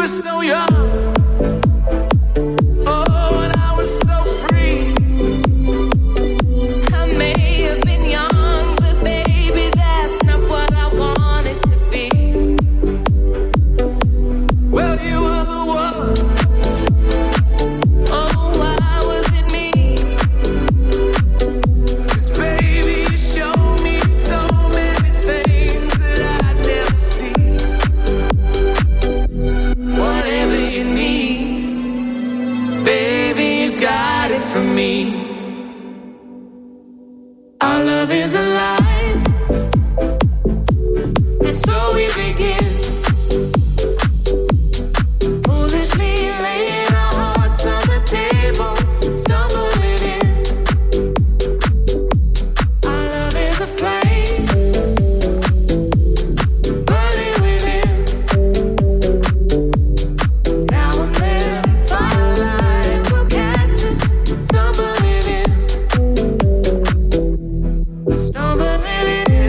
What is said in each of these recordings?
were so young. Oh, and I was so free. I may have been young, but baby, that's not what I wanted to be. Well, you were the one. Oh, why was it me? 'Cause baby, you showed me so many things that I'd never see. Whatever you need, baby, you got it from me. Our love is alive, and so we begin. Foolishly laying our hearts on the table, stumbling in. Our love is a flame, burning within. Now and then, firelight will catch us, stumbling in. Stumbling in.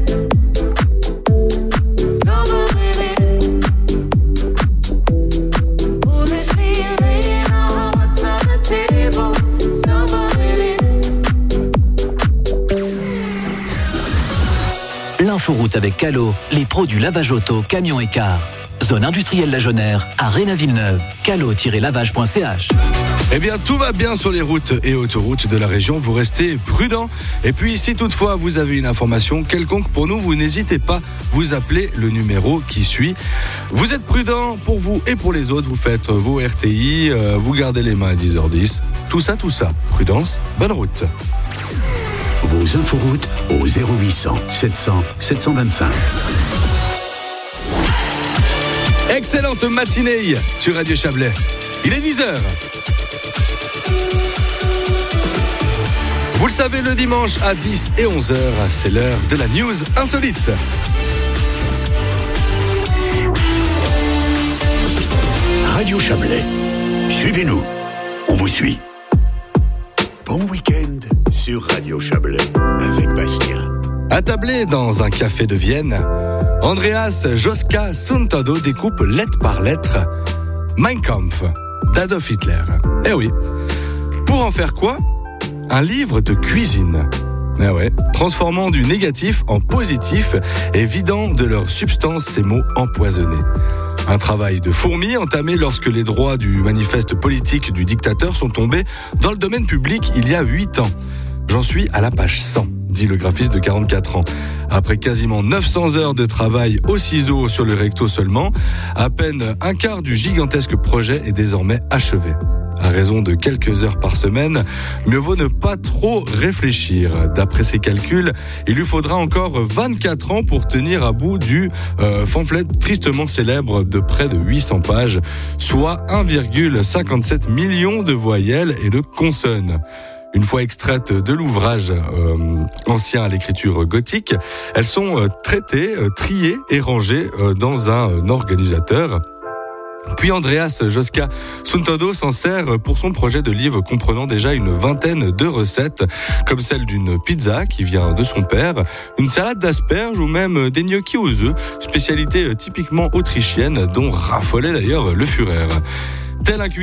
Stumbling in. Foolishly laying our hearts on the table, stumbling in. L'inforoute avec Calo, les pros du lavage auto, camion et car. Zone industrielle La Jonère, à Réna-Villeneuve. Calo-lavage.ch. Eh bien, tout va bien sur les routes et autoroutes de la région. Vous restez prudents. Et puis, si toutefois vous avez une information quelconque pour nous, vous n'hésitez pas, vous appelez le numéro qui suit. Vous êtes prudents pour vous et pour les autres. Vous faites vos RTI, vous gardez les mains à 10h10. Tout ça. Prudence, bonne route. Vos inforoutes au 0800 700 725. Excellente matinée sur Radio Chablais. Il est 10h. Vous le savez, le dimanche à 10 et 11h, c'est l'heure de la news insolite. Radio Chablais. Suivez-nous. On vous suit. Bon week-end sur Radio Chablais avec Bastien. Attablé dans un café de Vienne, Andreas Joska Suntado découpe lettre par lettre Mein Kampf d'Adolf Hitler. Eh oui. Pour en faire quoi ? Un livre de cuisine. Eh ouais, transformant du négatif en positif et vidant de leur substance ces mots empoisonnés. Un travail de fourmi entamé lorsque les droits du manifeste politique du dictateur sont tombés dans le domaine public il y a 8 ans. J'en suis à la page 100, dit le graphiste de 44 ans. Après quasiment 900 heures de travail au ciseau sur le recto seulement, à peine un quart du gigantesque projet est désormais achevé. À raison de quelques heures par semaine, mieux vaut ne pas trop réfléchir. D'après ses calculs, il lui faudra encore 24 ans pour tenir à bout du pamphlet tristement célèbre de près de 800 pages, soit 1,57 million de voyelles et de consonnes. Une fois extraites de l'ouvrage ancien à l'écriture gothique, elles sont traitées, triées et rangées dans un organisateur. Puis Andreas Joska Suntado s'en sert pour son projet de livre comprenant déjà une vingtaine de recettes, comme celle d'une pizza qui vient de son père, une salade d'asperges ou même des gnocchis aux œufs, spécialité typiquement autrichienne dont raffolait d'ailleurs le Führer. Tel un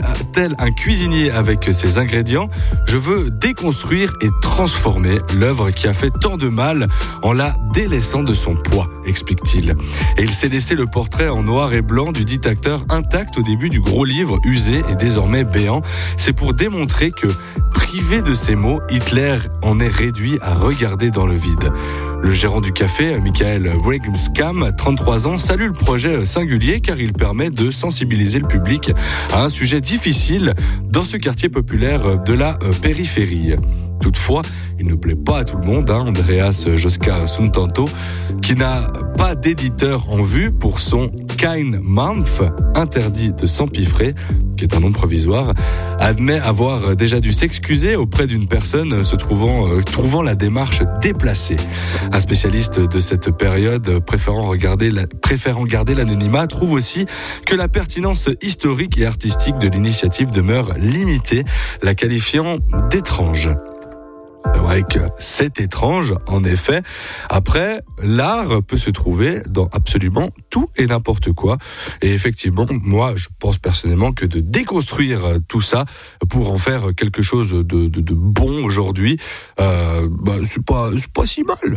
cuisinier avec ses ingrédients, je veux déconstruire et transformer l'œuvre qui a fait tant de mal en la délaissant de son poids, explique-t-il. Et il s'est laissé le portrait en noir et blanc du dictateur intact au début du gros livre usé et désormais béant. C'est pour démontrer que, privé de ses mots, Hitler en est réduit à regarder dans le vide. Le gérant du café, Michael Wregenskam, 33 ans, salue le projet singulier car il permet de sensibiliser le public à un sujet difficile dans ce quartier populaire de la périphérie. Toutefois, il ne plaît pas à tout le monde, Andreas Joska Suntado, qui n'a pas d'éditeur en vue pour son Kein Mampf, interdit de s'empiffrer, qui est un nom provisoire, admet avoir déjà dû s'excuser auprès d'une personne se trouvant la démarche déplacée. Un spécialiste de cette période, préférant garder l'anonymat, trouve aussi que la pertinence historique et artistique de l'initiative demeure limitée, la qualifiant d'étrange. C'est vrai que c'est étrange, en effet. Après, l'art peut se trouver dans absolument tout et n'importe quoi. Et effectivement, moi, je pense personnellement que de déconstruire tout ça pour en faire quelque chose de bon aujourd'hui, c'est pas si mal.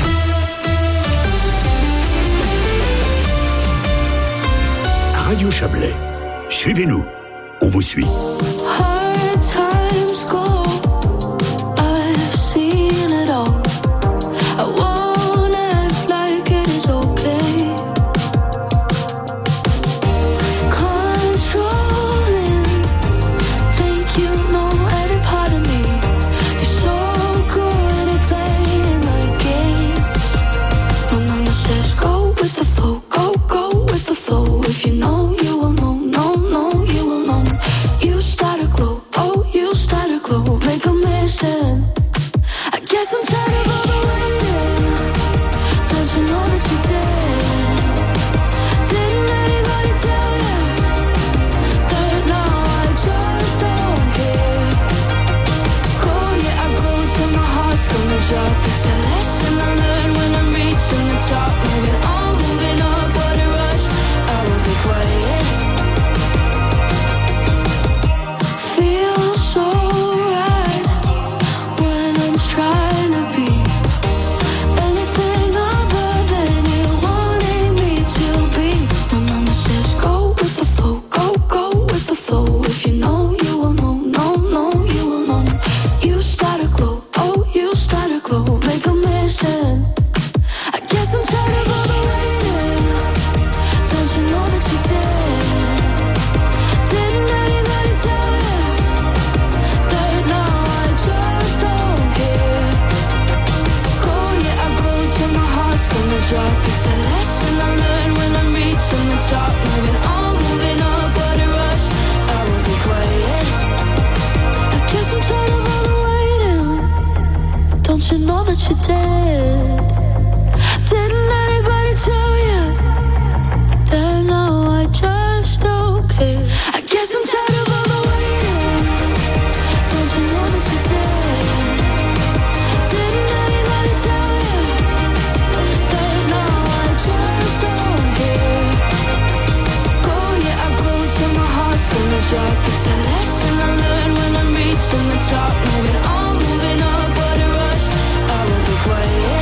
Radio Chablais, suivez-nous, on vous suit. Hard times go, I've seen it all. I won't act like it is okay. Controlling, think you know every part of me. You're so good at playing my games. My mama says go with the flow, go with the flow. If you know, you will know, no, you will know. You start a glow, oh, you start a glow, make a mission. I guess I'm tired of all the waiting. Don't you know that you did? Didn't anybody tell you that now I just don't care? Go, yeah, I go till my heart's gonna drop. It's a lesson I learned when I'm reaching the top. Moving on, moving up, what a rush. I won't be quiet. Feels so right when I'm trying to be anything other than you wanted me to be. My mama says go with the flow, go with the flow. If you know, you will know, no, you will know. You start a glow, oh, you start a glow, make a mission. I guess I'm tired of all the waiting. Don't you know that you did? Didn't anybody tell you that now I just don't care? Go, yeah, I go till my heart's gonna drop. It's a lesson I learned when I'm reaching the top. Moving on, moving up, what a rush. I won't be quiet. I guess I'm tired of all the waiting. Don't you know that you did? Didn't anybody tell you that now I just don't care? I guess I'm tired of all the waiting. Don't you know that you did? Didn't anybody tell you that now I just don't care? Go, yeah, I go till my heart's gonna drop. It's a lesson I learned when I'm reaching the top. Moving on, moving up, what a rush. I won't be quiet.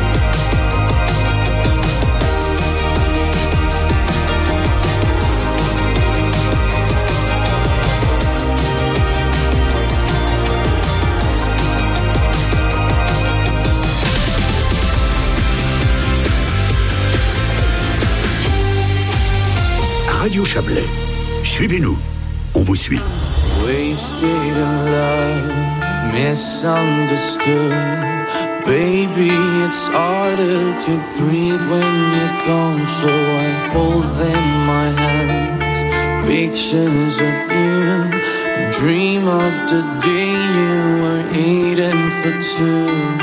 Radio Chablais, suivez-nous, on vous suit. Wasted in love, misunderstood. Baby, it's harder to breathe when you're gone. So I hold in my hands pictures of you and dream of the day you were eating for two.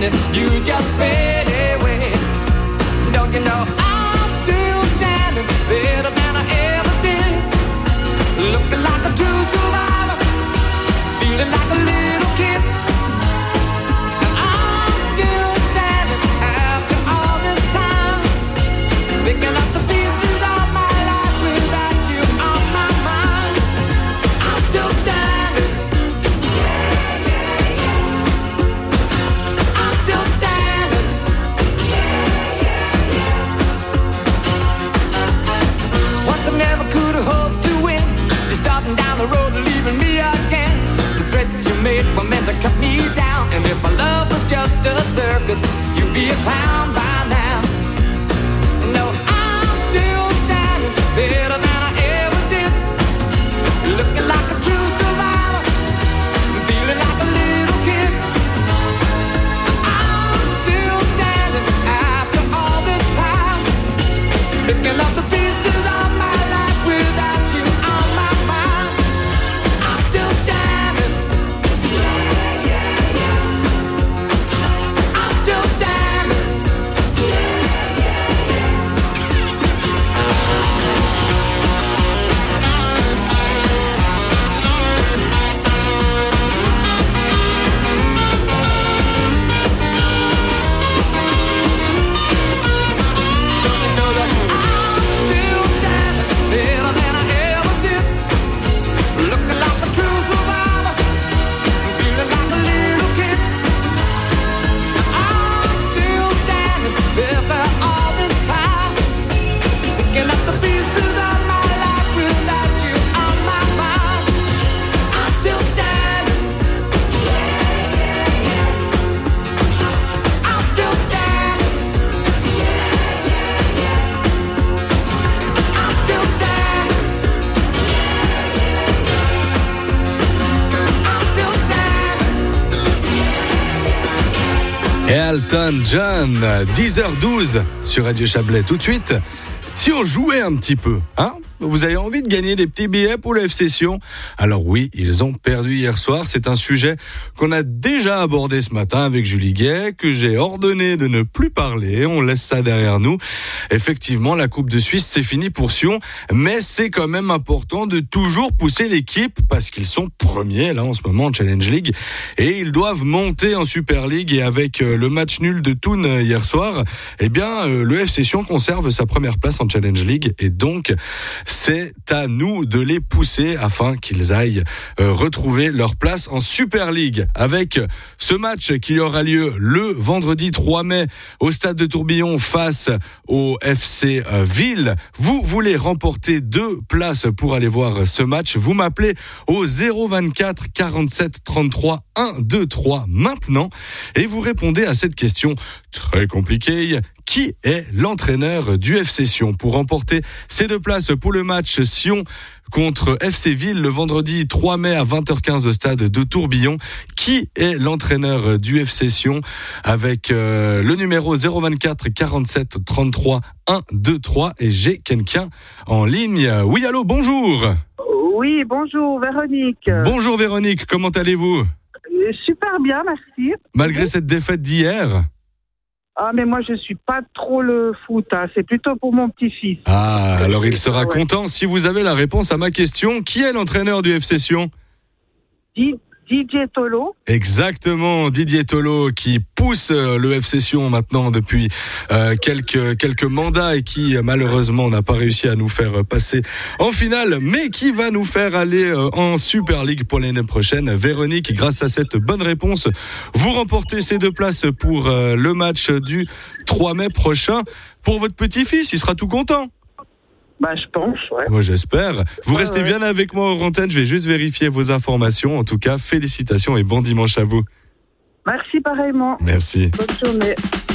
then you just fade away. Don't you know I'm still standing better than I ever did, looking like a true survivor, feeling like a little kid. And I'm still standing after all this time, picking up the pieces of my life without you on my mind. I'm still standing. I'm still standing. Once I never could have hoped to win. You're starting down the road and leaving me again. The threats you made were meant to cut me down. And if my love was just a circus, you'd be a clown by now. No, I'm still standing better than I ever did, looking like a true survivor, feeling like a little kid. I'm still standing after all this time, picking up the pieces of my life without you on my mind. I'm still standing. I'm still standing. Know that I'm still standing better than I ever did, looking like a true survivor, feeling like a little kid. I'm still standing after all this time, picking up the pieces of my life without you on my mind. I'm still standing. I'm still standing. I'm still standing. I'm still standing. Et Elton John, 10h12 sur Radio Chablais. Tout de suite, si on jouait un petit peu, hein? Vous avez envie de gagner des petits billets pour la F-Session? Alors oui, ils ont perdu hier soir. C'est un sujet qu'on a déjà abordé ce matin avec Julie Gay, que j'ai ordonné de ne plus parler. On laisse ça derrière nous. Effectivement, la Coupe de Suisse, c'est fini pour Sion. Mais c'est quand même important de toujours pousser l'équipe parce qu'ils sont premiers, là, en ce moment, en Challenge League. Et ils doivent monter en Super League. Et avec le match nul de Thun hier soir, eh bien, le F-Session conserve sa première place en Challenge League. Et donc, c'est à nous de les pousser afin qu'ils aillent retrouver leur place en Super League. Avec ce match qui aura lieu le vendredi 3 mai au stade de Tourbillon face au FC Ville. Vous voulez remporter 2 places pour aller voir ce match. Vous m'appelez au 024 47 33 123 maintenant et vous répondez à cette question très compliquée. Qui est l'entraîneur du FC Sion? Pour remporter ces 2 places pour le match Sion contre FC Ville le vendredi 3 mai à 20h15 au stade de Tourbillon. Qui est l'entraîneur du FC Sion? Avec le numéro 024 47 33 123 et j'ai quelqu'un en ligne. Oui, allô, bonjour. Oui, bonjour Véronique. Bonjour Véronique, comment allez-vous? Super bien, merci. Malgré cette défaite d'hier? Ah, mais moi, je suis pas trop le foot, hein. C'est plutôt pour mon petit-fils. Ah, alors il sera content si vous avez la réponse à ma question. Qui est l'entraîneur du FC Sion? Didier Tolo. Exactement, Didier Tolo qui pousse le FC Sion maintenant depuis quelques mandats et qui malheureusement n'a pas réussi à nous faire passer en finale, mais qui va nous faire aller en Super League pour l'année prochaine. Véronique, grâce à cette bonne réponse, vous remportez ces 2 places pour le match du 3 mai prochain. Pour votre petit-fils, il sera tout content. Bah, je pense, ouais. Moi, j'espère. Vous restez bien avec moi en antenne. Je vais juste vérifier vos informations. En tout cas, félicitations et bon dimanche à vous. Merci pareillement. Merci. Bonne journée.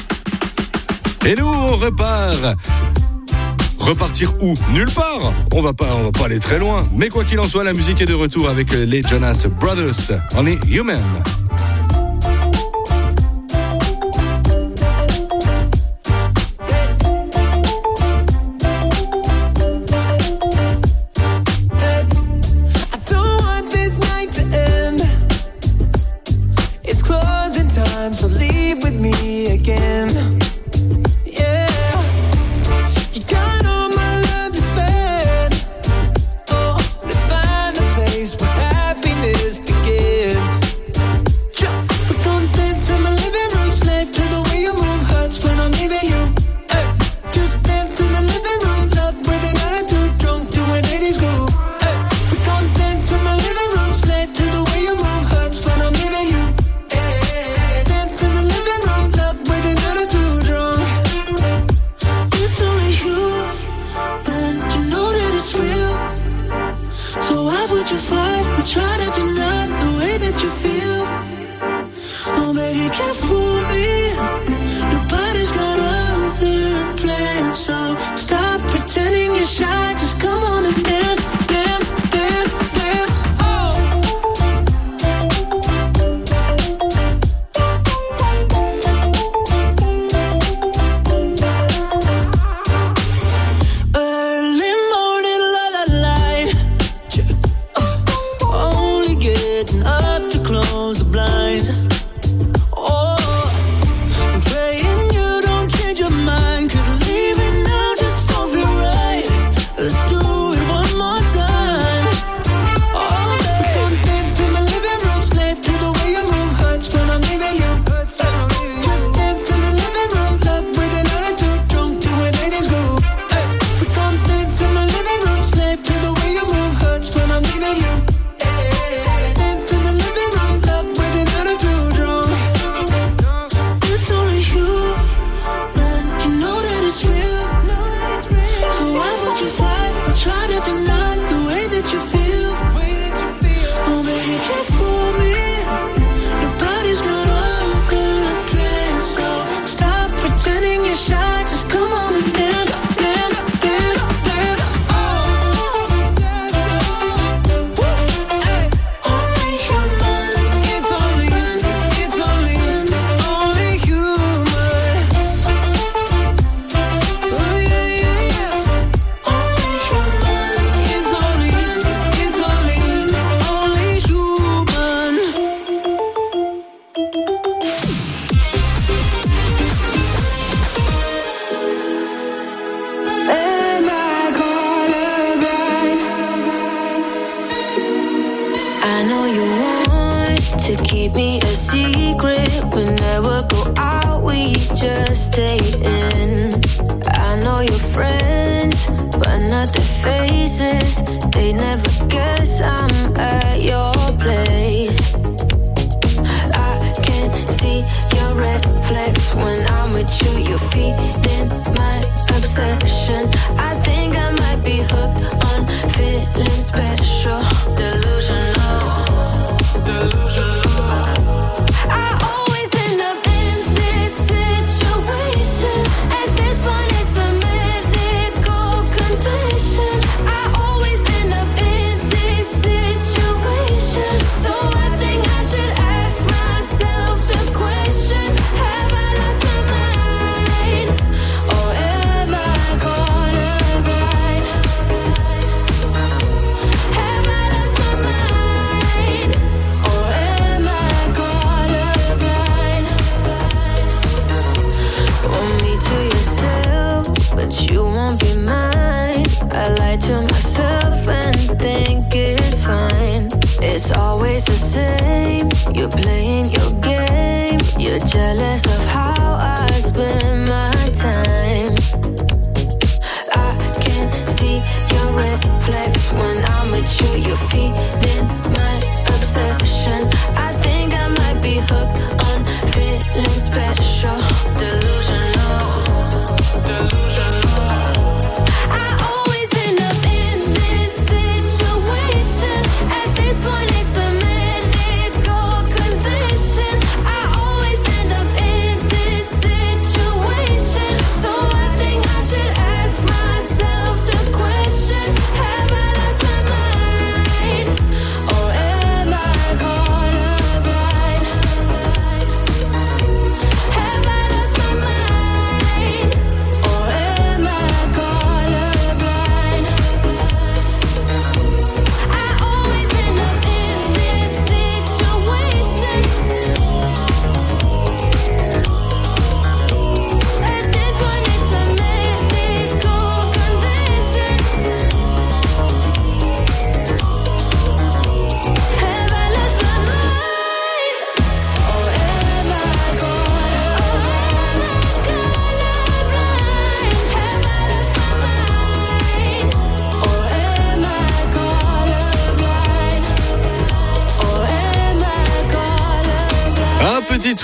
Et nous, on repart. Repartir où? Nulle part. On va pas aller très loin. Mais quoi qu'il en soit, la musique est de retour avec les Jonas Brothers. Only Human. So leave with me. you fight or try to deny the way that you feel? Oh baby, you can't fool me. Nobody's got other plans, so stop pretending you're shy. Just come on and dance, dance, dance, dance.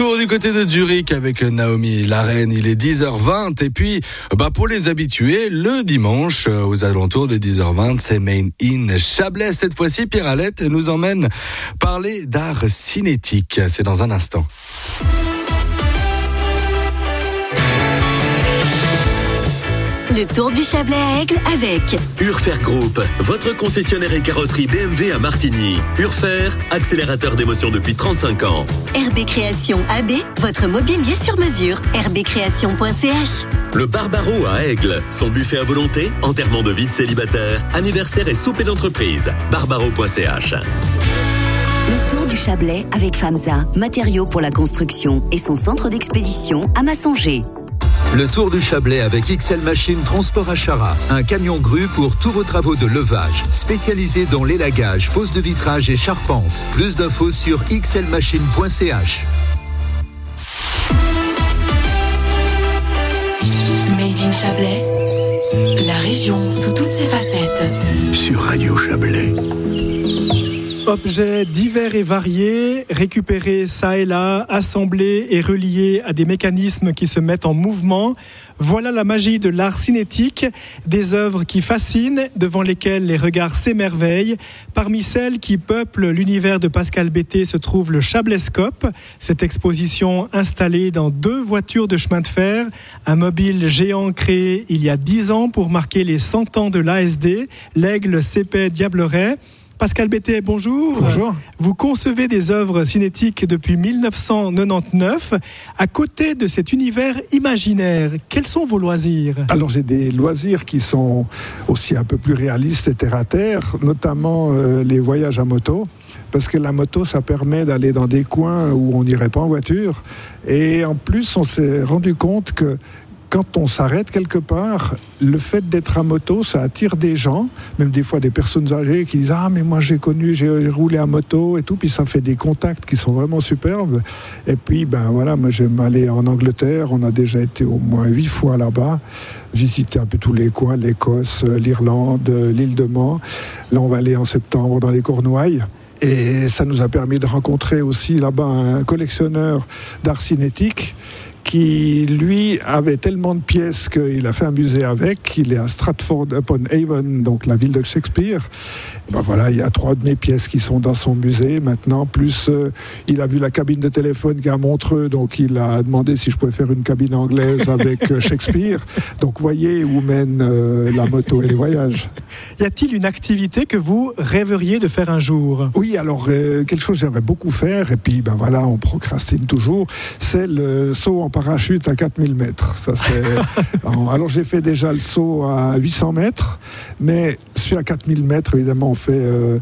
Retour du côté de Zurich avec Naomi la reine, il est 10h20 et puis pour les habitués, le dimanche aux alentours de 10h20, c'est Made in Chablais. Cette fois-ci, Pierre Alette nous emmène parler d'art cinétique. C'est dans un instant. Le Tour du Chablais à Aigle avec Urfer Group, votre concessionnaire et carrosserie BMW à Martigny. Urfer, accélérateur d'émotion depuis 35 ans. RB Création AB, votre mobilier sur mesure. rbcreation.ch. Le Barbaro à Aigle, son buffet à volonté, enterrement de vie de célibataire, anniversaire et souper d'entreprise. Barbaro.ch. Le Tour du Chablais avec FAMSA, matériaux pour la construction et son centre d'expédition à Massonger. Le Tour du Chablais avec XL Machine Transport à Chara. Un camion grue pour tous vos travaux de levage. Spécialisé dans l'élagage, pose de vitrage et charpente. Plus d'infos sur xlmachine.ch. Made in Chablais, la région sous toutes ses facettes. Sur Radio Chablais. Objets divers et variés, récupérés ça et là, assemblés et reliés à des mécanismes qui se mettent en mouvement. Voilà la magie de l'art cinétique, des œuvres qui fascinent, devant lesquelles les regards s'émerveillent. Parmi celles qui peuplent l'univers de Pascal Betté se trouve le Chablescope, cette exposition installée dans 2 voitures de chemin de fer, un mobile géant créé il y a 10 ans pour marquer les 100 ans de l'ASD, l'Aigle Cépet Diableret. Pascal Betté, bonjour. Bonjour. Vous concevez des œuvres cinétiques depuis 1999. À côté de cet univers imaginaire, quels sont vos loisirs ? Alors j'ai des loisirs qui sont aussi un peu plus réalistes et terre à terre, notamment les voyages à moto. Parce que la moto, ça permet d'aller dans des coins où on n'irait pas en voiture. Et en plus, on s'est rendu compte que quand on s'arrête quelque part, le fait d'être à moto, ça attire des gens, même des fois des personnes âgées qui disent « Ah, mais moi j'ai roulé à moto et tout », puis ça fait des contacts qui sont vraiment superbes. Et puis, voilà, moi j'aime aller en Angleterre, on a déjà été au moins 8 fois là-bas, visiter un peu tous les coins, l'Écosse, l'Irlande, l'île de Man. Là, on va aller en septembre dans les Cornouailles. Et ça nous a permis de rencontrer aussi là-bas un collectionneur d'art cinétique qui, lui, avait tellement de pièces qu'il a fait un musée avec. Il est à Stratford-upon-Avon, donc la ville de Shakespeare. Voilà, il y a 3 de mes pièces qui sont dans son musée maintenant, plus il a vu la cabine de téléphone qui est à Montreux, donc il a demandé si je pouvais faire une cabine anglaise avec Shakespeare. Donc vous voyez où mène la moto et les voyages. Y a-t-il une activité que vous rêveriez de faire un jour ? Oui, alors quelque chose que j'aimerais beaucoup faire, et puis voilà, on procrastine toujours, c'est le saut en parachute à 4000 mètres. Ça, alors j'ai fait déjà le saut à 800 mètres, mais celui à 4000 mètres, évidemment, on fait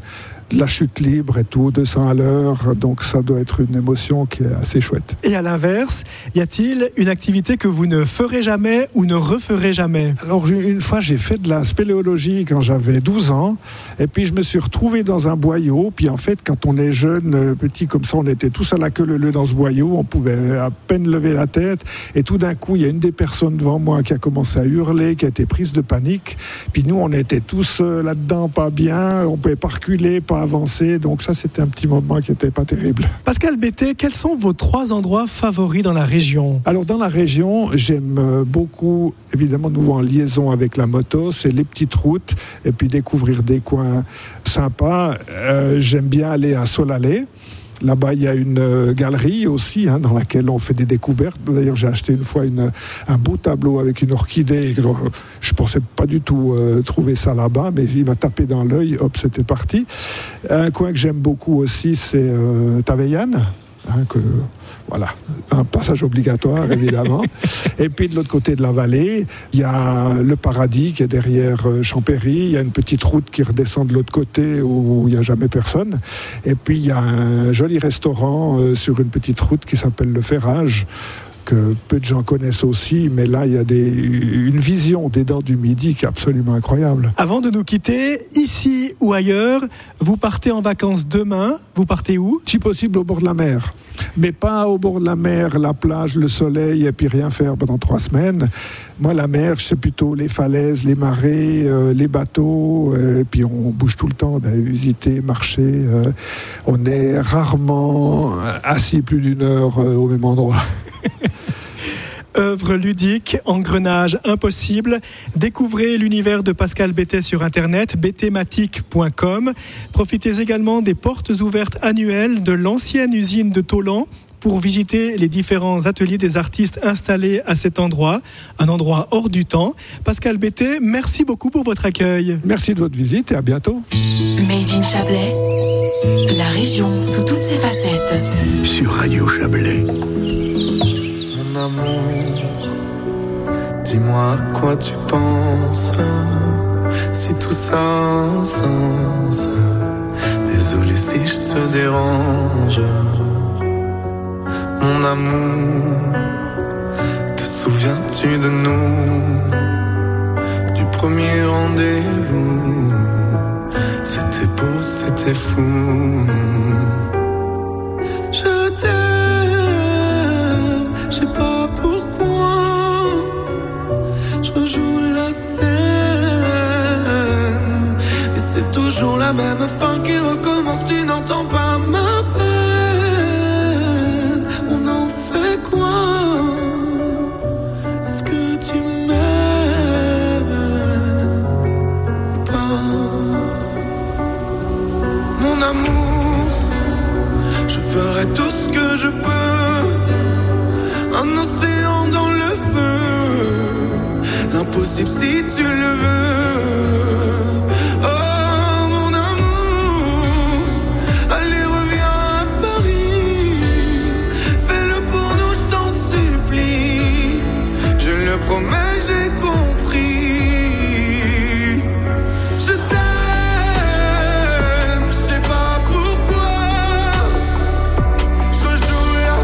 la chute libre et tout, 200 à l'heure, donc ça doit être une émotion qui est assez chouette. Et à l'inverse, y a-t-il une activité que vous ne ferez jamais ou ne referez jamais ? Alors une fois, j'ai fait de la spéléologie quand j'avais 12 ans, et puis je me suis retrouvé dans un boyau, puis en fait, quand on est jeune, petit comme ça, on était tous à la queue leu dans ce boyau, on pouvait à peine lever la tête, et tout d'un coup, il y a une des personnes devant moi qui a commencé à hurler, qui a été prise de panique, puis nous, on était tous là-dedans, pas bien, on pouvait pas reculer, pas avancer, donc ça c'était un petit moment qui n'était pas terrible. Pascal Betté, quels sont vos 3 endroits favoris dans la région ? Alors dans la région, j'aime beaucoup, évidemment nouveau en liaison avec la moto, c'est les petites routes et puis découvrir des coins sympas. J'aime bien aller à Solalé. Là-bas, il y a une galerie aussi dans laquelle on fait des découvertes. D'ailleurs, j'ai acheté une fois un beau tableau avec une orchidée. Je ne pensais pas du tout trouver ça là-bas, mais il m'a tapé dans l'œil. Hop, c'était parti. Un coin que j'aime beaucoup aussi, c'est Taveyan. Voilà, un passage obligatoire évidemment. Et puis de l'autre côté de la vallée, il y a le Paradis qui est derrière Champéry. Il y a une petite route qui redescend de l'autre côté où il n'y a jamais personne. Et puis il y a un joli restaurant sur une petite route qui s'appelle Le Ferrage, que peu de gens connaissent aussi, mais là il y a une vision des Dents du Midi qui est absolument incroyable. Avant de nous quitter, ici ou ailleurs, vous partez en vacances demain, vous partez où ? Si possible au bord de la mer, mais pas au bord de la mer, la plage, le soleil et puis rien faire pendant 3 semaines. Moi la mer c'est plutôt les falaises, les marais, les bateaux, et puis on bouge tout le temps, d'aller visiter, marcher, on est rarement assis plus d'1 heure au même endroit. Œuvre ludique, engrenage impossible. Découvrez l'univers de Pascal Bettet sur internet, bettematic.com. Profitez également des portes ouvertes annuelles de l'ancienne usine de Tholan pour visiter les différents ateliers des artistes installés à cet endroit, un endroit hors du temps. Pascal Bettet, merci beaucoup pour votre accueil. Merci de votre visite et à bientôt. Made in Chablais, la région sous toutes ses facettes. Sur Radio Chablais. Mon amour, dis-moi à quoi tu penses, si tout ça a un sens. Désolé si je te dérange. Mon amour, te souviens-tu de nous, du premier rendez-vous? C'était beau, c'était fou. Je t'aime, je sais pas pourquoi. Je rejoue la scène, et c'est toujours la même fin qui recommence. Tu n'entends pas ma peine. On en fait quoi? Est-ce que tu m'aimes ou pas? Mon amour, je ferai tout ce que je peux. Un océan dans le feu, l'impossible si tu le veux. Oh mon amour, allez reviens à Paris. Fais-le pour nous, je t'en supplie. Je le promets, j'ai compris. Je t'aime, je sais pas pourquoi. Je rejoue la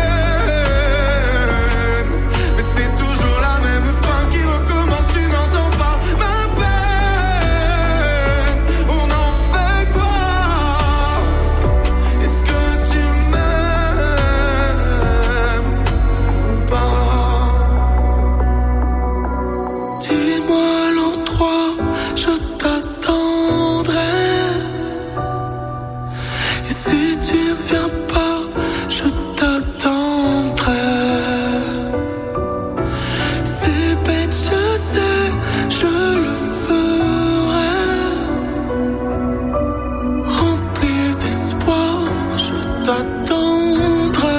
scène, mais c'est toujours la même fin qui recommence. Tu n'entends pas ma peine. On en fait quoi? Est-ce que tu m'aimes ou pas? Dis-moi l'endroit, je t'attendrai. Et si tu ne viens pas, je t'attendrai. C'est bête, je sais, je le ferai. Rempli d'espoir, je t'attendrai.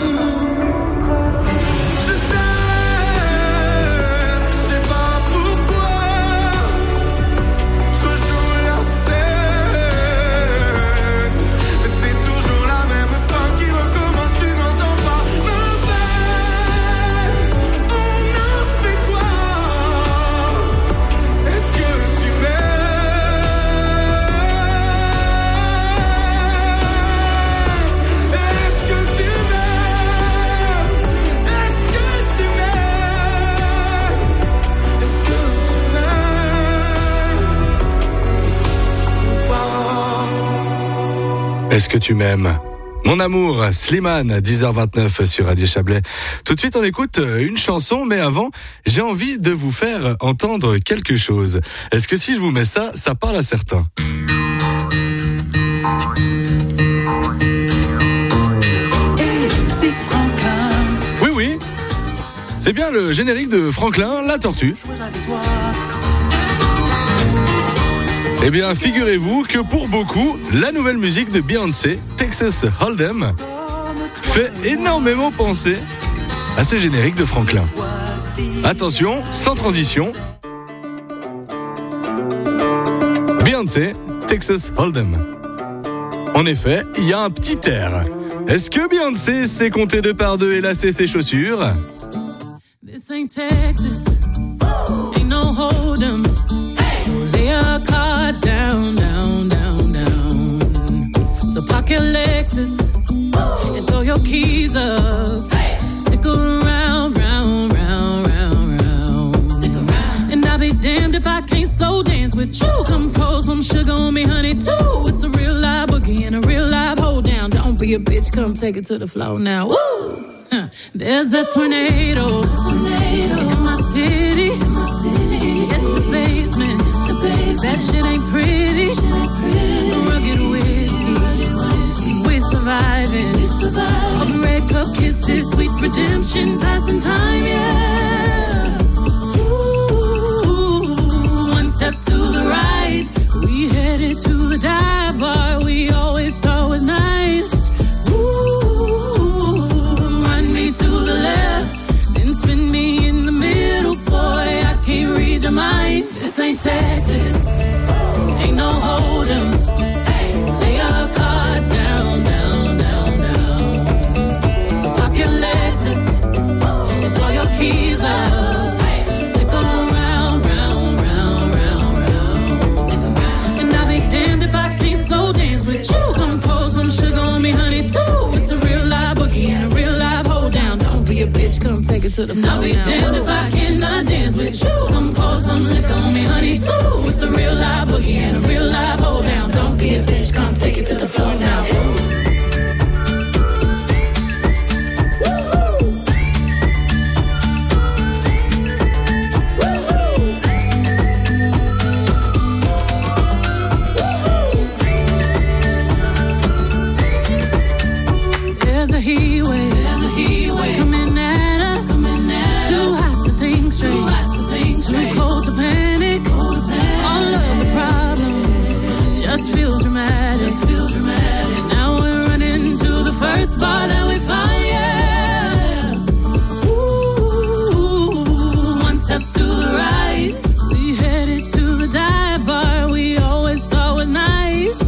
Je t'aime, je sais pas pourquoi. Je rejoue la scène, mais c'est toujours la même fin qui recommence. Tu n'entends pas ma peine. On a fait quoi? Est-ce que tu m'aimes? Est-ce que tu m'aimes? Est-ce que tu m'aimes? Est-ce que tu m'aimes ou pas? Est-ce que tu m'aimes? Mon amour, Slimane, 10h29 sur Radio Chablais. Tout de suite, on écoute une chanson, mais avant, j'ai envie de vous faire entendre quelque chose. Est-ce que si je vous mets ça, ça parle à certains? C'est Franklin. Oui, oui. C'est bien le générique de Franklin, la tortue. Eh bien, figurez-vous que pour beaucoup, la nouvelle musique de Beyoncé, Texas Hold'em, fait énormément penser à ce générique de Franklin. Attention, sans transition. Beyoncé, Texas Hold'em. En effet, il y a un petit air. Est-ce que Beyoncé sait compter 2 par 2 et lasser ses chaussures? This ain't Texas, ain't no Hold'em. So lay your cards down, down, down, down. So park your Lexus and throw your keys up. Stick around. I can't slow dance with you. Come pour some sugar on me, honey, too. It's a real live boogie and a real live hold down. Don't be a bitch, come take it to the floor now. Woo! There's a tornado in my city. It's the basement. That shit ain't pretty. Rugged whiskey. We're surviving. All the red cup kisses, sweet redemption, passing time, yeah. Ooh, one step to the right. We headed to the dive bar we always thought was nice. To the left, then spin me in the middle, boy. I can't read your mind. This ain't Texas, ain't no hold'em. Lay your cards down, down, down, down. So pop your Lexus and throw your keys up. Stick around, round, round, round, round. And I'll be damned if I can't slow dance with you. Come pour some sugar on me, honey, too. It's a real live boogie and a real live hold down. Don't be a bitch, come take it to the floor. I'll be damned if I cannot dance with you. Come pour some liquor on me, honey, too. It's a real live boogie and a real live hold down. Don't be a bitch, come take it to the floor now. There's a heat wave. Coming at us. Too hot to think straight. Too cold to panic. All of the problems just feel dramatic. Now we're running to the first bar that we find, yeah. Ooh, one step to the right. We headed to the dive bar we always thought was nice.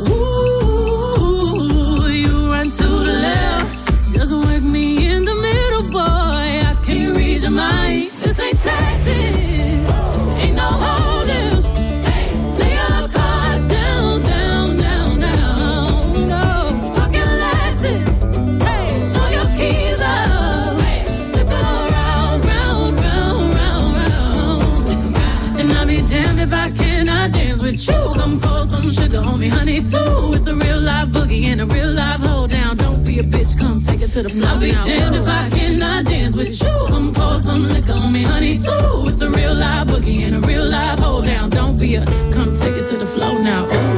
Ooh, you run to the left. Just work me in the middle, boy. I can't read your mind. This ain't Texas, ain't no hold'em. Lay your cards down, down, down, down. No, pocket Lexus. Throw your keys up. Stick around, round, round, round, round. And I'll be damned if I cannot dance with you. Come pour some sugar on me, honey, too. It's a real live boogie and a real live hold down. Don't be a bitch, come take it to the floor. I'll be damned if I cannot dance with you. Come pour some liquor on me, honey, too. It's a real live boogie and a real live hold down. Don't be a, come take it to the floor now. Ooh.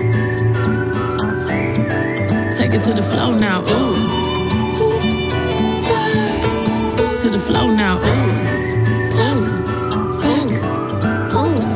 Take it to the floor now. Ooh. Oops, spurs. To the floor now. Ooh. Top, back, oops.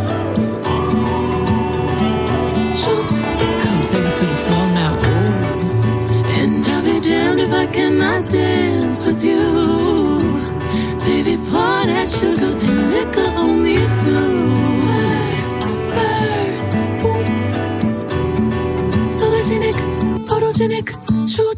Shoot. Come take it to the floor now. Ooh. And I'll be damned if I cannot dance with you. Baby, pour that sugar and liquor on me too. Spurs, boots. Sologenic, photogenic, shoot.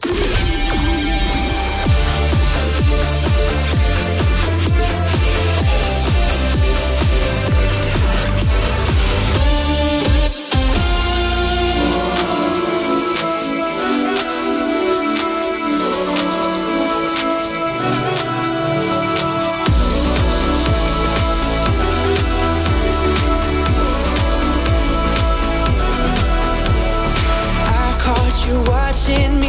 You're watching me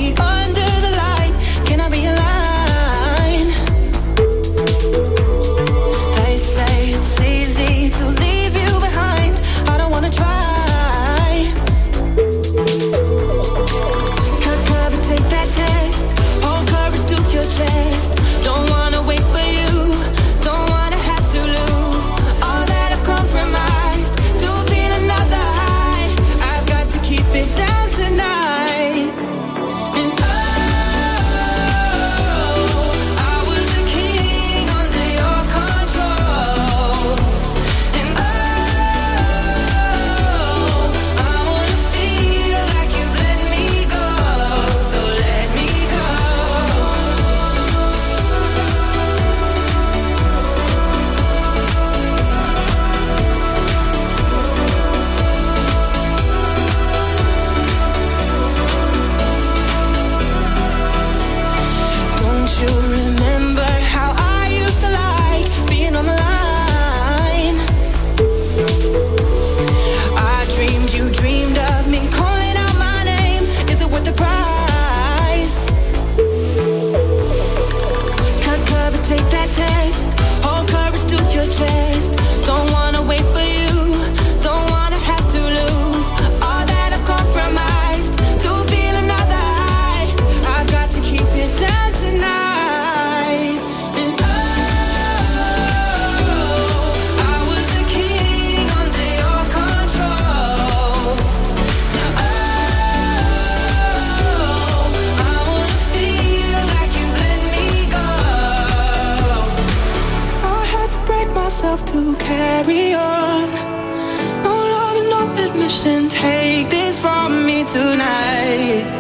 tonight.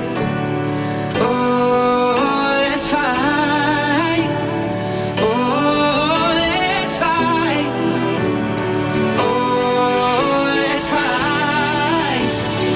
Oh, let's fight. Oh, let's fight. Oh, let's fight.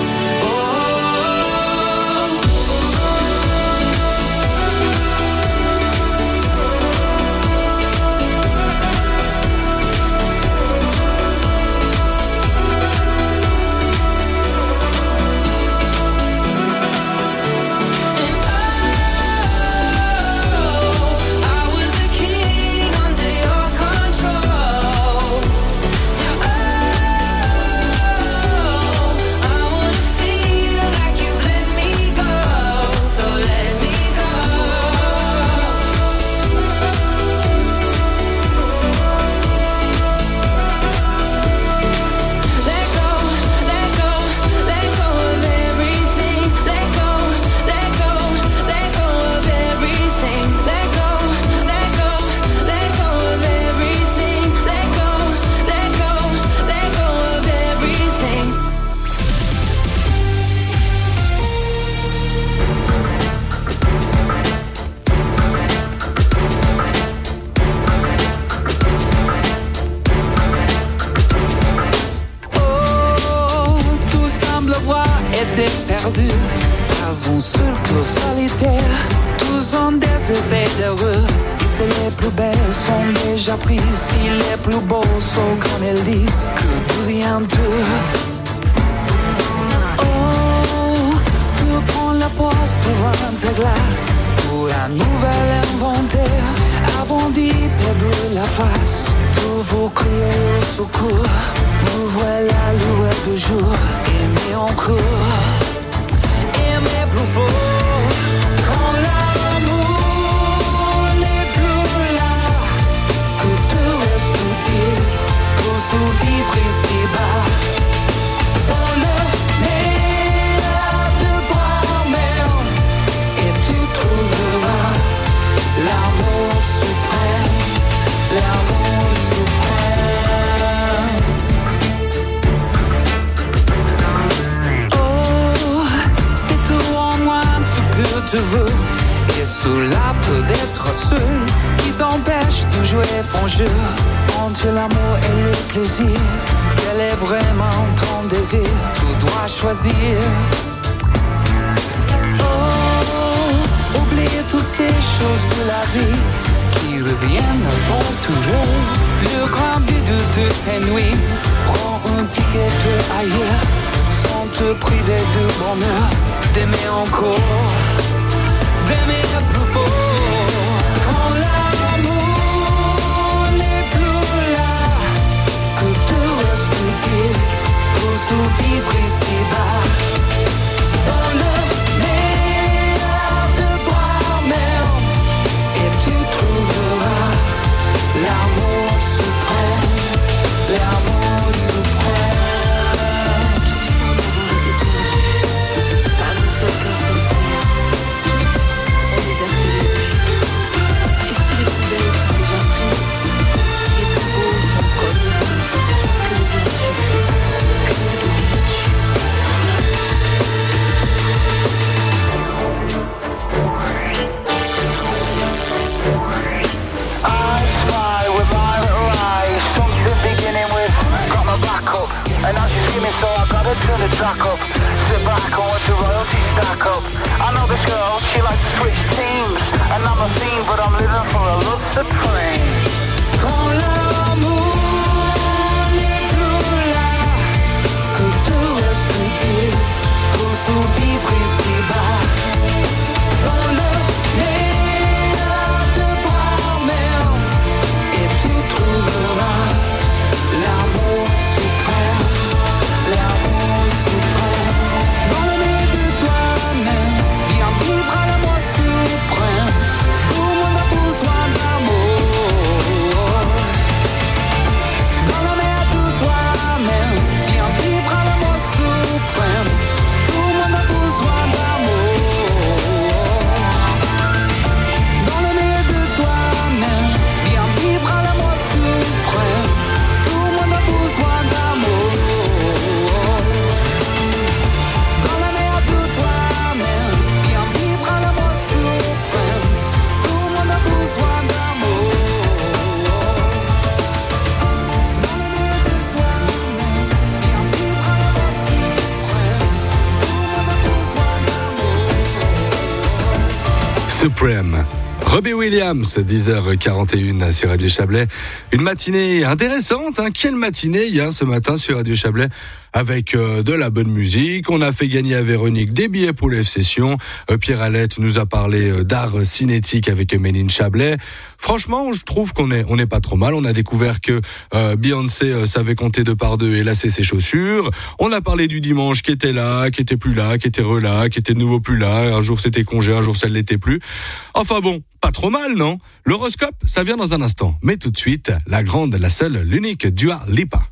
Perdu par un seul cœur solitaire, tous en désespéré d'heureux. Et si les plus belles sont déjà prises, si les plus beaux sont comme elles disent, que devient d'eux? Oh, tu prends la poste devant ta glace pour un nouvel inventaire. Avant d'y perdre la face, tous vous criez au secours. Nous voilà loués de jour, aimés encore. Aimer plus fort. Quand l'amour n'est plus là, que tu restes utile pour survivre ici-bas. Dans le meilleur de toi-même, et tu trouveras l'amour suprême, l'amour suprême. Oh, c'est tout en moi ce que tu veux, et cela peut être seul qui t'empêche de jouer ton jeu. Entre l'amour et le plaisir, quel est vraiment ton désir? Tu dois choisir. Oh, oublie toutes ces choses de la vie qui reviennent à ton tour. Le grand vide de tes nuits, prends un ticket pour ailleurs, sans te priver de bonheur, d'aimer encore, d'aimer plus fort. Quand l'amour n'est plus là, que tu restes utile pour survivre ici-bas. Dans le meilleur de toi-même, et tu trouveras l'amour suprême, l'amour suprême. Pas un seul cœur solitaire, on les a télégués. Et si les plus belles sont déjà prises, si les plus beaux sont comme ils disent, que deviens-tu? Que deviens-tu? I try with my little eyes, something beginning with got my back up, and now she's screaming, so I gotta turn the track up. Sit back and watch the royalties stack up. I know this girl, she likes to switch teams, and I'm a fiend, but I'm living for a love supreme. Quand l'amour n'est plus là, que tu restes utile pour survivre ici-bas. Dans le meilleur de toi-même, et tu trouveras l'amour suprême, l'amour suprême. Dans le meilleur de toi-même, viens vivre à l'amour suprême. Tout le monde a besoin d'amour. Dans le meilleur de toi-même, viens vivre à l'amour suprême. Tout le monde a besoin Supreme. Robbie Williams, 10h41 sur Radio Chablais. Une matinée intéressante, hein. Quelle matinée il y a ce matin sur Radio Chablais avec de la bonne musique. On a fait gagner à Véronique des billets pour les sessions. Pierre Alette nous a parlé d'art cinétique avec Méline Chablais. Franchement, je trouve qu'on est pas trop mal. On a découvert que Beyoncé savait compter 2 par 2 et lasser ses chaussures. On a parlé du dimanche qui était là, qui était plus là, qui était relà, qui était de nouveau plus là. Un jour c'était congé, un jour ça ne l'était plus. Enfin bon, pas trop mal, non? L'horoscope, ça vient dans un instant. Mais tout de suite, la grande, la seule, l'unique Dua Lipa.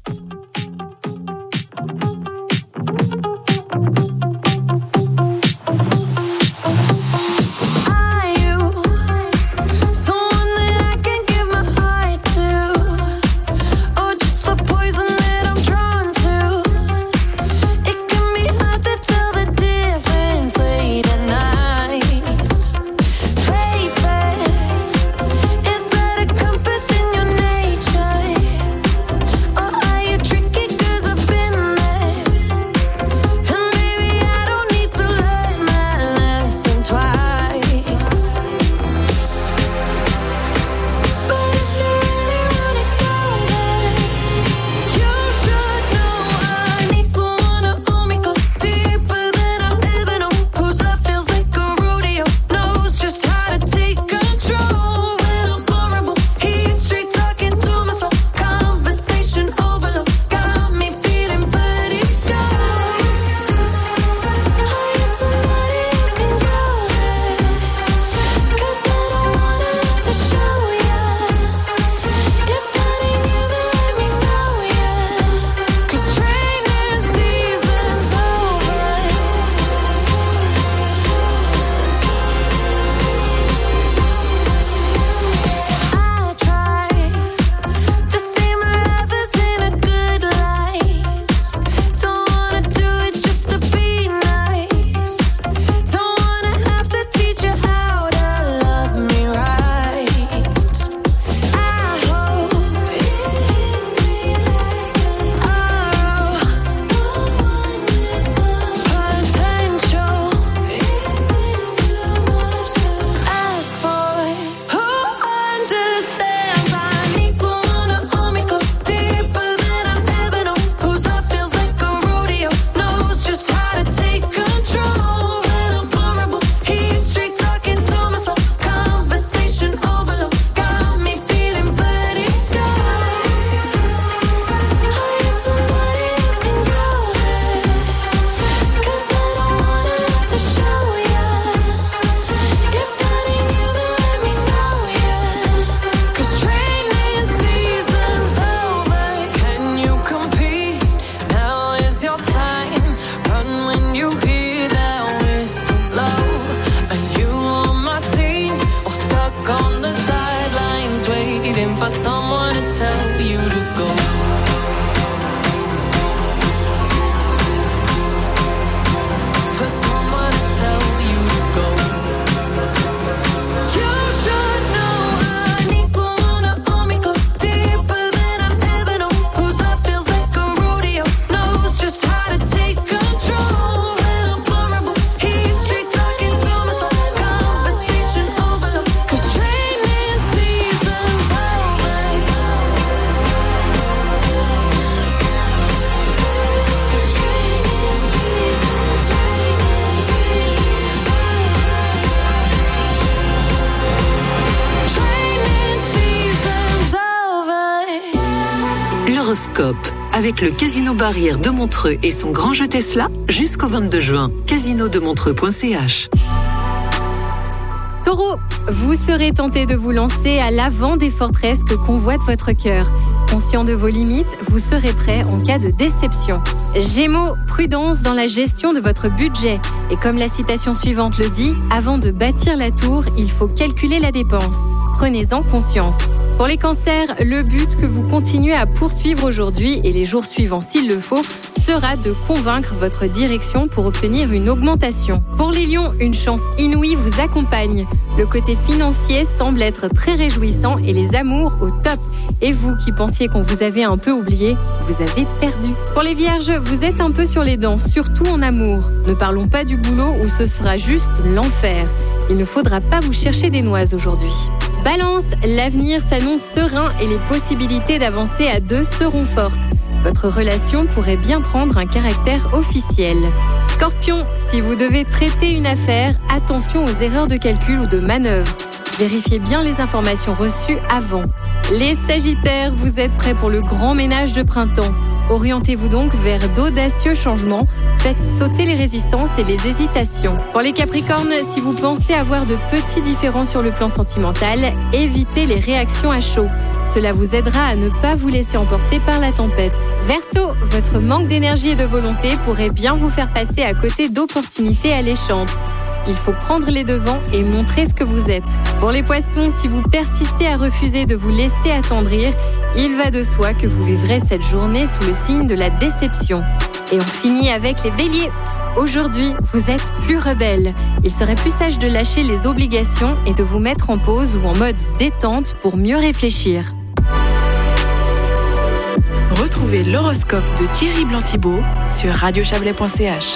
Avec le Casino Barrière de Montreux et son grand jeu Tesla jusqu'au 22 juin. casinodemontreux.ch. Taureau, vous serez tenté de vous lancer à l'avant des forteresses que convoite votre cœur. Conscient de vos limites, vous serez prêt en cas de déception. Gémeaux, prudence dans la gestion de votre budget. Et comme la citation suivante le dit, avant de bâtir la tour, il faut calculer la dépense. Prenez-en conscience. Pour les cancers, le but que vous continuez à poursuivre aujourd'hui et les jours suivants s'il le faut, sera de convaincre votre direction pour obtenir une augmentation. Pour les lions, une chance inouïe vous accompagne. Le côté financier semble être très réjouissant et les amours au top. Et vous qui pensiez qu'on vous avait un peu oublié, vous avez perdu. Pour les vierges, vous êtes un peu sur les dents, surtout en amour. Ne parlons pas du boulot où ce sera juste l'enfer. Il ne faudra pas vous chercher des noises aujourd'hui. Balance, l'avenir s'annonce serein et les possibilités d'avancer à deux seront fortes. Votre relation pourrait bien prendre un caractère officiel. Scorpion, si vous devez traiter une affaire, attention aux erreurs de calcul ou de manœuvre. Vérifiez bien les informations reçues avant. Les Sagittaires, vous êtes prêts pour le grand ménage de printemps. Orientez-vous donc vers d'audacieux changements. Faites sauter les résistances et les hésitations. Pour les Capricornes, si vous pensez avoir de petits différends sur le plan sentimental, évitez les réactions à chaud. Cela vous aidera à ne pas vous laisser emporter par la tempête. Verseau, votre manque d'énergie et de volonté pourrait bien vous faire passer à côté d'opportunités alléchantes. Il faut prendre les devants et montrer ce que vous êtes. Pour les Poissons, si vous persistez à refuser de vous laisser attendrir, il va de soi que vous vivrez cette journée sous le signe de la déception. Et on finit avec les Béliers. Aujourd'hui, vous êtes plus rebelle. Il serait plus sage de lâcher les obligations et de vous mettre en pause ou en mode détente pour mieux réfléchir. Retrouvez l'horoscope de Thierry Blanc-Thibault sur radiochablais.ch.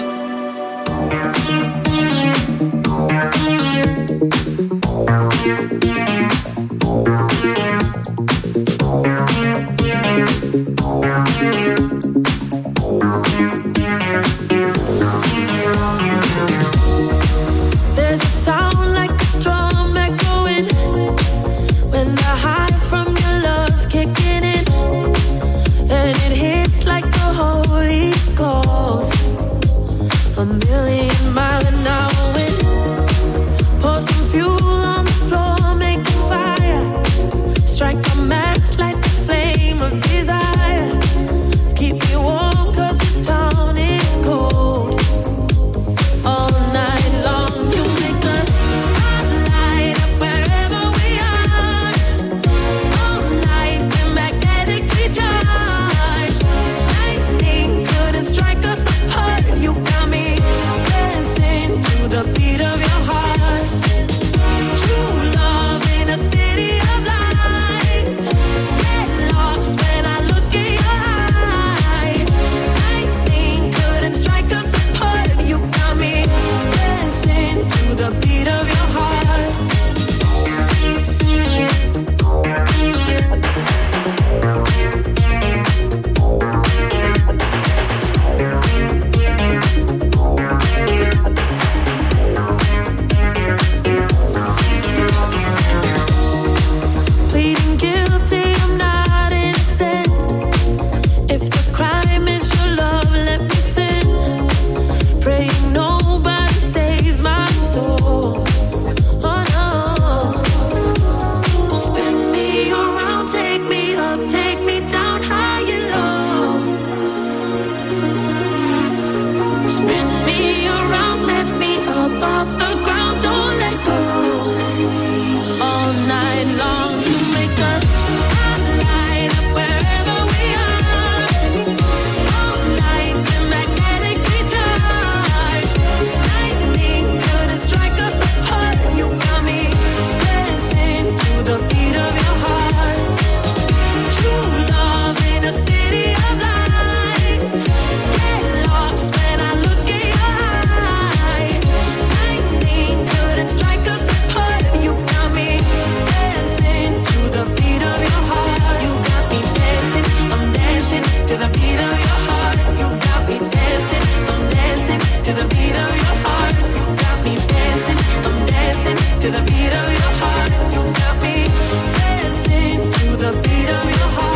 There's a sound like a drum echoing when the high from your love's kicking in, and it hits like the Holy Ghost. A million mile an hour wind. Pour some fuel on the floor, make a fire. Strike a match, light the flame of desire. Keep me warm 'cause this town is cold. All night long you make the spotlight up wherever we are. All night we're magnetically charged. Lightning couldn't strike us apart. You got me dancing to the beat of your heart. True love in a city of lights. Get lost when I look in your eyes. Lightning couldn't strike us apart. You got me dancing to the beat of your heart. Pleading guilty, I'm not innocent. If the crime is your love, let me sin. Praying nobody saves my soul. Oh no. Spin me around, take me up, take me down high and low. Spin me around, lift me up off the ground, don't let go. All night long you make the spotlight up wherever we are. All night we're magnetically charged. Lightning couldn't strike us apart. You got me dancing to the beat of your heart. True love in a city of lights. Get lost when I look in your eyes. Lightning couldn't strike us apart. You got me dancing to the beat of your heart. You got me dancing, I'm dancing to the beat of your heart. You got me dancing, I'm dancing to the beat of your heart. You got me dancing, I'm dancing to the beat of your heart. You got me dancing to the beat of your heart.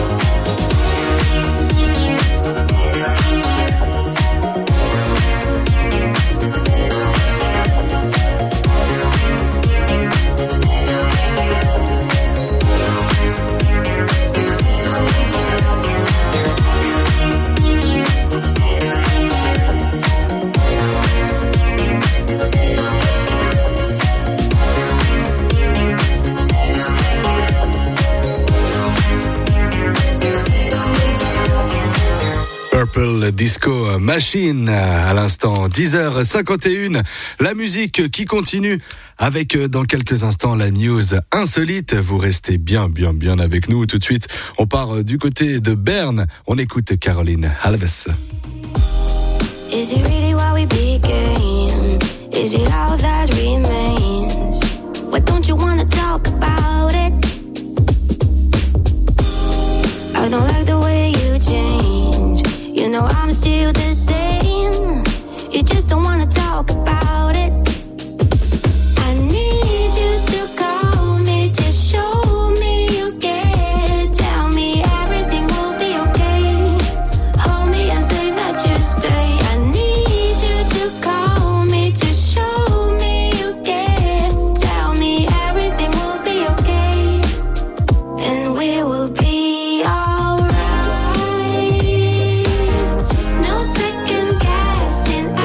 Purple Disco Machine à l'instant 10h51. La musique qui continue avec dans quelques instants la news insolite. Vous restez bien avec nous. Tout de suite, on part du côté de Berne. On écoute Caroline Alves. Is it really what we became? Is it all that remains? don't you wanna talk about it? I don't like the way you change. You know I'm still the same. You just don't wanna talk about it. I need you to call me, to show me you care. Tell me everything will be okay. Hold me and say that you stay. I need you to call me, to show me you care. Tell me everything will be okay. And we will be alright. No second guessing. I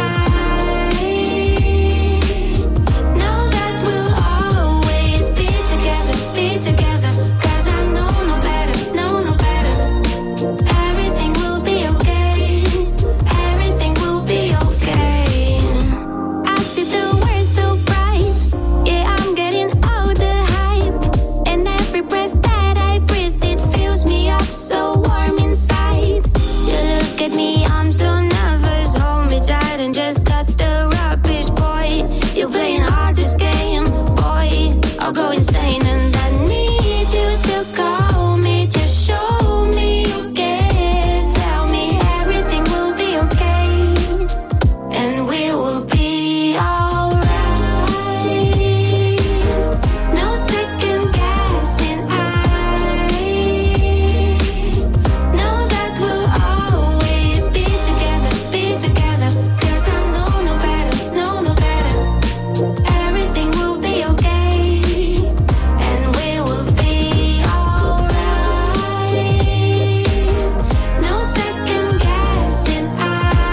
know that we'll always be together. 'Cause I know no better. Everything will be okay. Everything will be okay. I see the world so bright. Yeah, I'm getting all the hype. And every breath that I breathe, it fills me up so warm inside. You look at me, I'm so nervous. Hold me tight and just cut the rubbish, boy. You're playing hard this game, boy. I'll go insane and I need you to call me, to show me you care. Tell me everything will be okay. And we will be alright. No second guessing. I know that we'll always be together. 'Cause I know no better. Everything will be okay. And we will be alright. No second guessing. I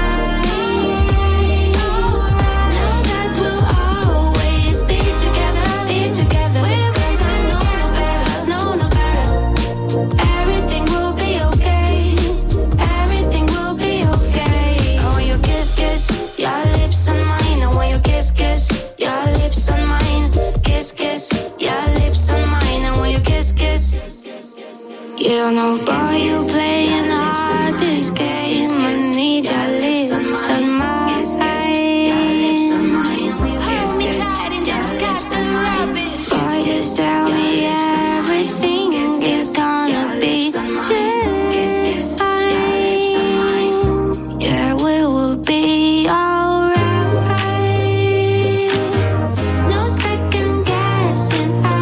know that we'll always be together. 'Cause I know no better. Everything will be okay. Everything will be okay. I want your kiss, your lips on mine. I want your kiss, your lips on mine. Kiss, your lips on mine. I want your kiss. You know, boy, you playing hard this game. I need your lips on mine. Hold me tight and just cut the rubbish. Boy, just tell me everything is gonna be just fine. Yeah, we will be alright. No second guessing. I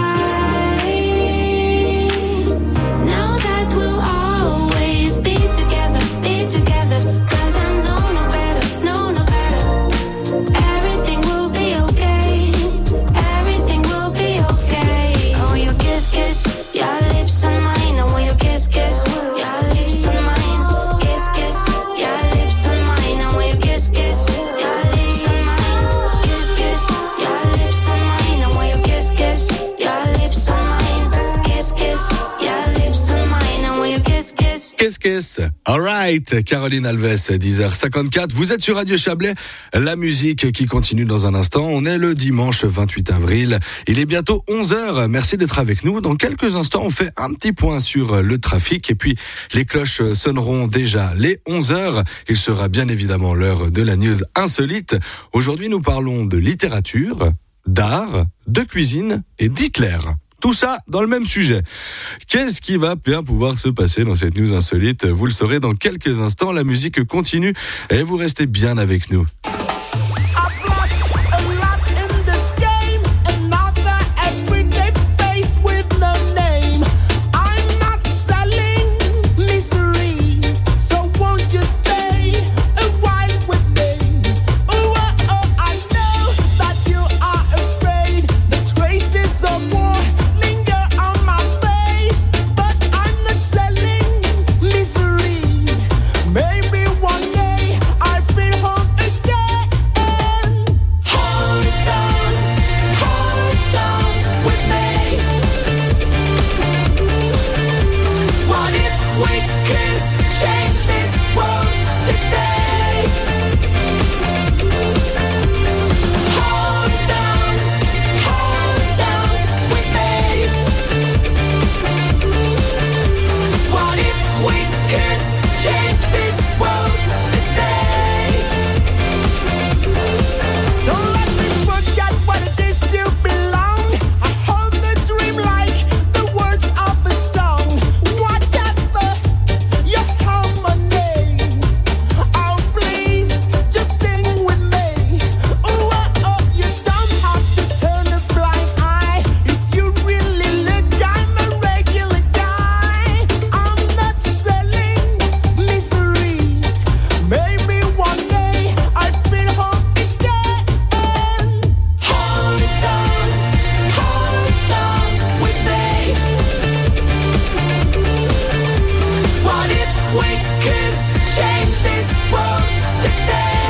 know that we'll always be together. 'Cause I know no better. Everything will be okay. Everything will be okay. I want your kiss, your lips on mine. I want your kiss, your lips on mine. Kiss, your lips on mine. I want your kiss, your lips on mine. Kiss, your lips on mine. I want your kiss, your lips on mine. Kiss, your lips on mine. I want your kiss. Qu'est-ce Alright, Caroline Alves, 10h54. Vous êtes sur Radio Chablais. La musique qui continue dans un instant. On est le dimanche 28 avril. Il est bientôt 11h. Merci d'être avec nous. Dans quelques instants, on fait un petit point sur le trafic. Et puis, les cloches sonneront déjà les 11h. Il sera bien évidemment l'heure de la news insolite. Aujourd'hui, nous parlons de littérature, d'art, de cuisine et d'Hitler. Tout ça dans le même sujet. Qu'est-ce qui va bien pouvoir se passer dans cette news insolite ? Vous le saurez dans quelques instants. La musique continue et vous restez bien avec nous. Maybe one day I'll feel home again. this world today.